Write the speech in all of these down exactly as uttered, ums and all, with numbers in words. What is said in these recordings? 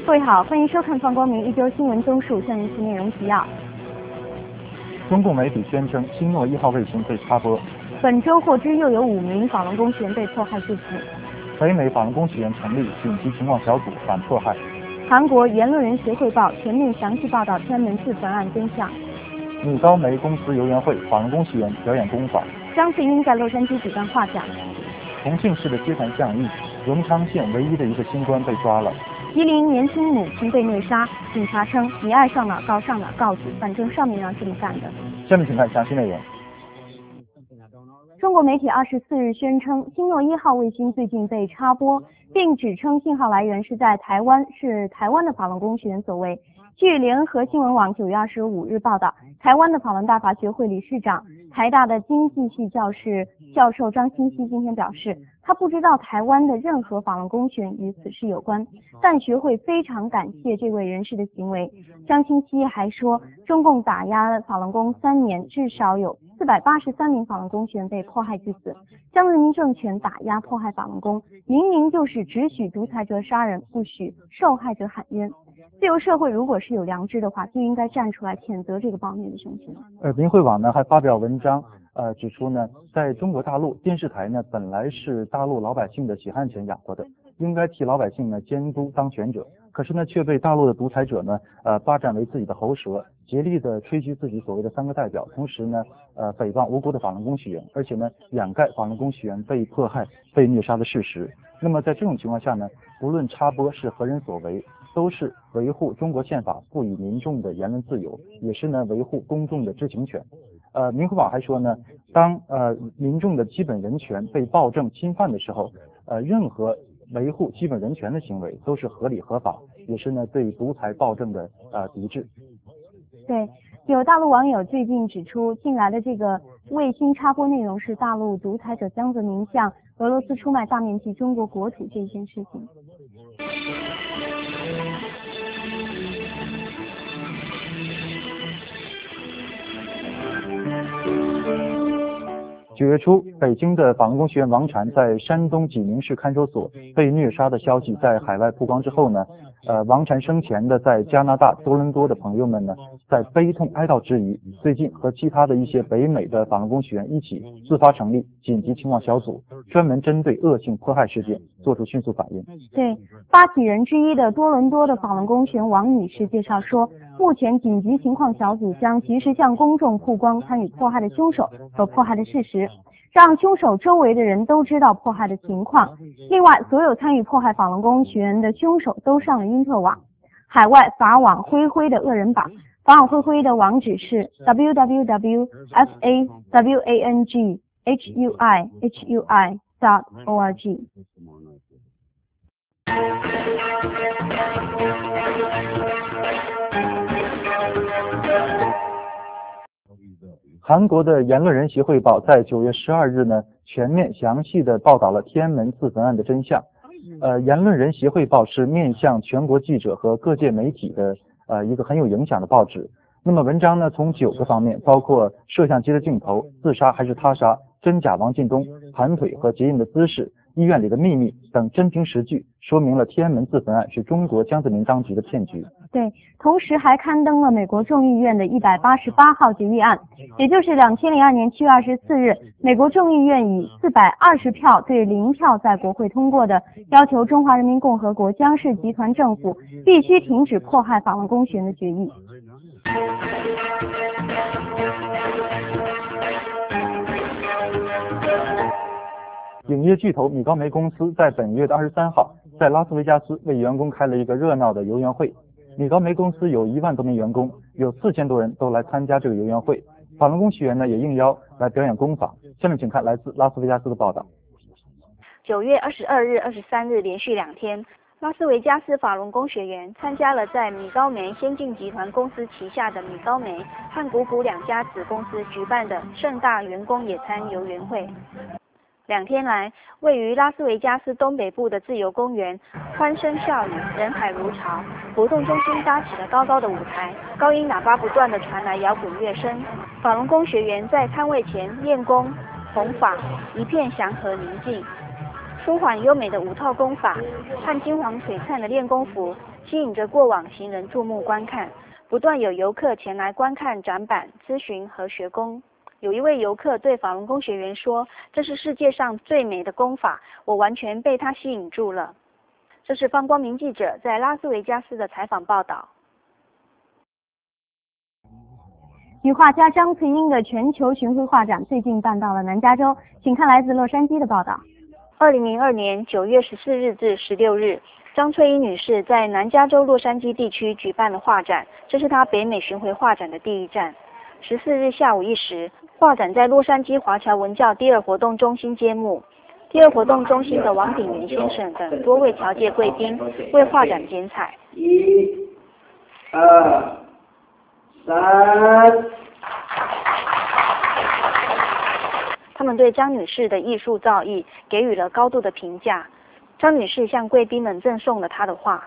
各位好，欢迎收看放光明一周新闻综述，下面是内容提要。 中共媒体宣称星诺一号卫星被插播。 本周获知又有五名法轮功学员被迫害致死。 北美法轮功学员成立紧急情况小组反迫害。 韩国言论人协会报全面详细报道天安门自焚案真相。 米高梅公司游园会法轮功学员表演功法。 张世英在洛杉矶举办画展。 重庆市的街谈巷议，荣昌县唯一的一个新官被抓了。 吉林年轻母亲被虐杀，警察称你爱上哪儿告上哪儿告去，反正上面让这么干的。 下面请看详细内容。 中国媒体二十四日宣称，星诺一号卫星最近被插播，并指称信号来源是在台湾，是台湾的法轮功学员所为。据联合新闻网九月二十五日报道，台湾的法轮大法学会理事长、台大的经济系教士教授张清熙今天表示，他不知道台湾的任何法轮功学员与此事有关，但学会非常感谢这位人士的行为。张清熙还说，中共打压法轮功三年，至少有四百八十三名法轮功学员被迫害致死。将人民政权打压迫害法轮功，明明就是只许独裁者杀人，不许受害者喊冤。自由社会如果是有良知的话，就应该站出来谴责这个暴虐的凶行。 呃，明慧网呢还发表文章，呃，指出呢，在中国大陆电视台呢本来是大陆老百姓的血汗钱养活的，应该替老百姓呢监督当权者，可是呢却被大陆的独裁者呢呃霸占为自己的喉舌，竭力的吹嘘自己所谓的三个代表，同时呢呃诽谤无辜的法轮功学员，而且呢掩盖法轮功学员被迫害、被虐杀的事实。那么在这种情况下呢，不论插播是何人所为，都是维护中国宪法赋予民众的言论自由，也是呢维护公众的知情权。呃，明慧网还说呢，当呃民众的基本人权被暴政侵犯的时候，呃，任何维护基本人权的行为都是合理合法，也是呢对独裁暴政的呃抵制。 对，有大陆网友最近指出，近来的这个卫星插播内容是大陆独裁者江泽民向俄罗斯出卖大面积中国国土这件事情。 九月初，北京的法轮功学员王禅在山东济宁市看守所被虐杀的消息在海外曝光之后呢，呃，王禅生前的在加拿大多伦多的朋友们呢，在悲痛哀悼之余，最近和其他的一些北美的法轮功学员一起自发成立紧急情况小组，专门针对恶性迫害事件做出迅速反应。 对，发起人之一的多伦多的法轮功学员王女士介绍说，目前紧急情况小组将及时向公众曝光参与迫害的凶手和迫害的事实，让凶手周围的人都知道迫害的情况。另外，所有参与迫害法轮功学员的凶手都上了因特网，海外法网恢恢的恶人榜。法网恢恢的网址是 w w w dot f a w a n g h u i h u i dot org。 韩国的言论人协会报在九月十二日呢，全面详细的报道了天安门自焚案的真相。呃，言论人协会报是面向全国记者和各界媒体的呃一个很有影响的报纸。那么文章呢，从九个方面，包括摄像机的镜头、自杀还是他杀、真假王进东、盘腿和结印的姿势、医院里的秘密等真凭实据，说明了天安门自焚案是中国江泽民当局的骗局。 对，同时还刊登了美国众议院的一百八十八号决议案，也就是两千零二年七月二十四日，美国众议院以四百二十票对零票在国会通过的，要求中华人民共和国江氏集团政府必须停止迫害法轮功学员的决议。 影业巨头米高梅公司在本月的二十三号在拉斯维加斯为员工开了一个热闹的游园会。米高梅公司有一万多名员工，有四千多人都来参加这个游园会。法轮功学员呢也应邀来表演功法。下面请看来自拉斯维加斯的报道。 九月二十二日、二十三日连续两天，拉斯维加斯法轮功学员参加了在米高梅先进集团公司旗下的米高梅和谷谷两家子公司举办的盛大员工野餐游园会。两天来，位于拉斯维加斯东北部的自由公园，欢声笑语，人海如潮。活动中心搭起了高高的舞台，高音喇叭不断地传来摇滚乐声。法轮功学员在摊位前练功弘法，一片祥和宁静。舒缓优美的五套功法和金黄璀璨的练功服， 吸引着过往行人注目观看，不断有游客前来观看展板、咨询和学功。有一位游客对法轮功学员说：“这是世界上最美的功法，我完全被它吸引住了。”这是方光明记者在拉斯维加斯的采访报道。 女画家张翠英的全球巡回画展最近办到了南加州，请看来自洛杉矶的报道。 二零零二年九月十四日至十六日，张翠英女士在南加州洛杉矶地区举办了画展，这是她北美巡回画展的第一站。十四日下午一时，画展在洛杉矶华侨文教第二活动中心揭幕。第二活动中心的王鼎元先生等多位侨界贵宾为画展剪彩。 一、二、三。 他们对张女士的艺术造诣给予了高度的评价。张女士向贵宾们赠送了她的画。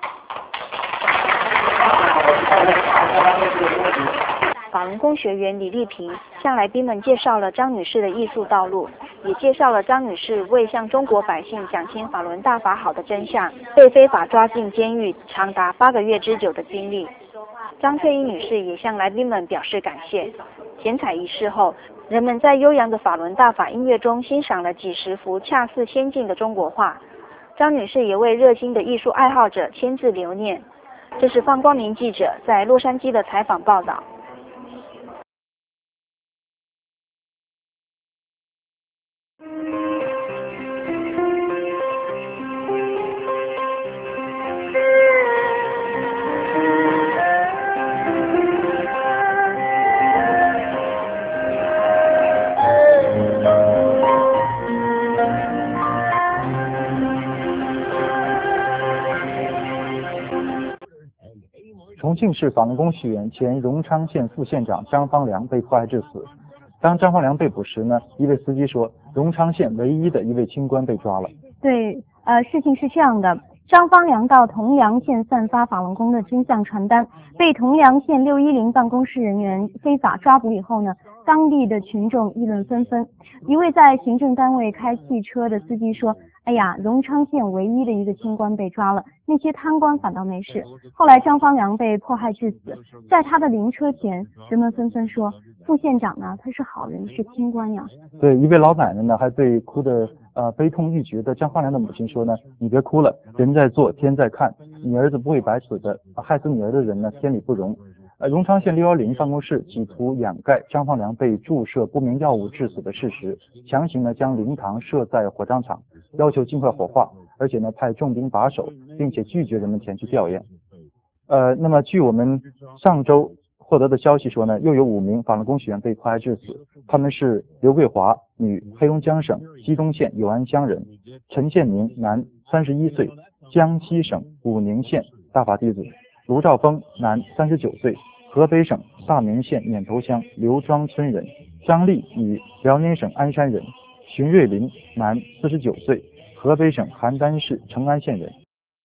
法轮功学员李丽萍向来宾们介绍了张女士的艺术道路，也介绍了张女士为向中国百姓讲清法轮大法好的真相，被非法抓进监狱长达八个月之久的经历。张翠英女士也向来宾们表示感谢。剪彩仪式后，人们在悠扬的法轮大法音乐中欣赏了几十幅恰似仙境的中国画。张女士也为热心的艺术爱好者签字留念。这是方光明记者在洛杉矶的采访报道。 重庆市法轮功学员前荣昌县副县长张方良被迫害致死。当张方良被捕时呢，一位司机说，荣昌县唯一的一位清官被抓了。 对，呃，事情是这样的，张方良到同阳县散发法轮功的真相传单，被同阳县六一零办公室人员非法抓捕以后呢，当地的群众议论纷纷。一位在行政单位开汽车的司机说，哎呀，荣昌县唯一的一个清官被抓了，那些贪官反倒没事。后来张方良被迫害致死，在他的灵车前，人们纷纷说，副县长呢，他是好人，是清官呀。 对，一位老奶奶呢，还对哭得呃悲痛欲绝的张方良的母亲说呢，你别哭了，人在做，天在看，你儿子不会白死的，害死你儿的人呢，天理不容。呃，荣昌县六一零办公室企图掩盖张方良被注射不明药物致死的事实，强行呢将灵堂设在火葬场，要求尽快火化，而且呢派重兵把守，并且拒绝人们前去吊唁。呃，那么据我们上周获得的消息说呢，又有五名法轮功学员被迫害致死，他们是刘桂华，女，黑龙江省西东县永安乡人；陈建明，男，三十一岁，江西省武宁县大法弟子；卢兆峰，男，三十九岁，河北省大名县碾头乡刘庄村人；张丽，女，辽宁省鞍山人；荀瑞林，男，四十九岁，河北省邯郸市成安县人。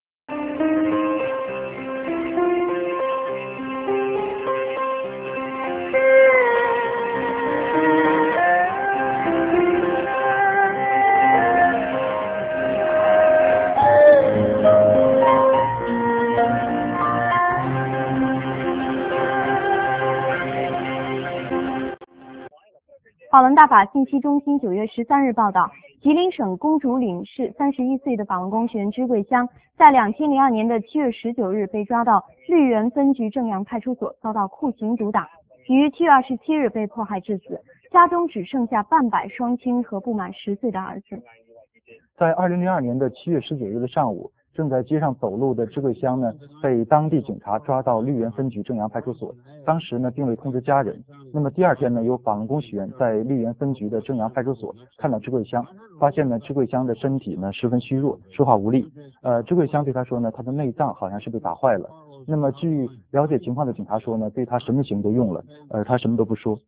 法轮大法信息中心九月十三日报道，吉林省公主岭市三十一岁的法轮功学员支桂香，在两千零二年的七月十九日被抓到绿园分局正阳派出所，遭到酷刑毒打，于七月二十七日被迫害致死，家中只剩下半百双亲和不满十岁的儿子。 在二零零二年的七月十九日的上午，正在街上走路的支桂香呢，被当地警察抓到绿园分局正阳派出所。当时呢，并未通知家人。那么第二天呢，有法轮功学员在绿园分局的正阳派出所看到支桂香，发现呢，支桂香的身体呢十分虚弱，说话无力。呃，支桂香对他说呢，他的内脏好像是被打坏了。那么据了解情况的警察说呢，对他什么刑都用了，而他什么都不说。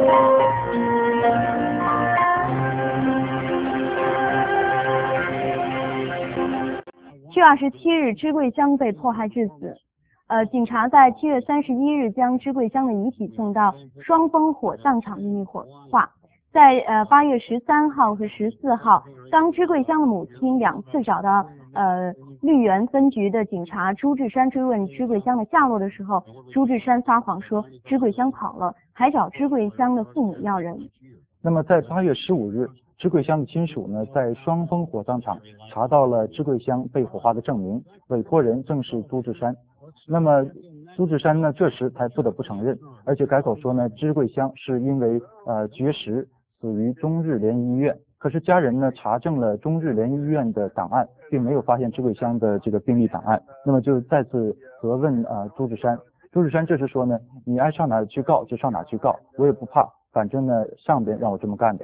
七月二十七日，支桂香被迫害致死。呃，警察在七月三十一日将支桂香的遗体送到双峰火葬场秘密火化。在呃八月十三号和十四号，当支桂香的母亲两次找到呃绿园分局的警察朱志山追问芝桂香的下落的时候，朱志山撒谎说芝桂香跑了，还找芝桂香的父母要人。 那么在八月十五日，芝桂香的亲属呢，在双峰火葬场查到了芝桂香被火化的证明，委托人正是朱志山。那么朱志山呢，这时才不得不承认，而且改口说呢，芝桂香是因为呃绝食死于中日联医院。可是家人呢查证了中日联医院的档案，并没有发现芝桂香的这个病历档案，那么就再次责问啊、呃、朱志山。朱志山这时说呢，你爱上哪儿去告就上哪儿去告，我也不怕，反正呢上边让我这么干的。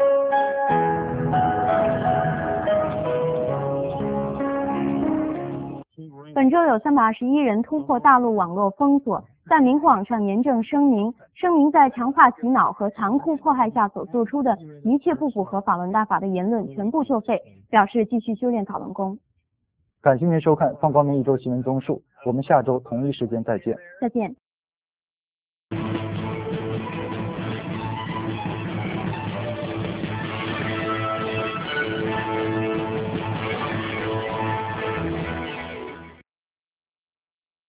本周有三百二十一人突破大陆网络封锁，在明网上严正声明，声明在强化洗脑和残酷迫害下所做出的一切不符合法轮大法的言论全部作废，表示继续修炼法轮功。 感谢您收看放光明一周新闻综述，我们下周同一时间再见。 再见。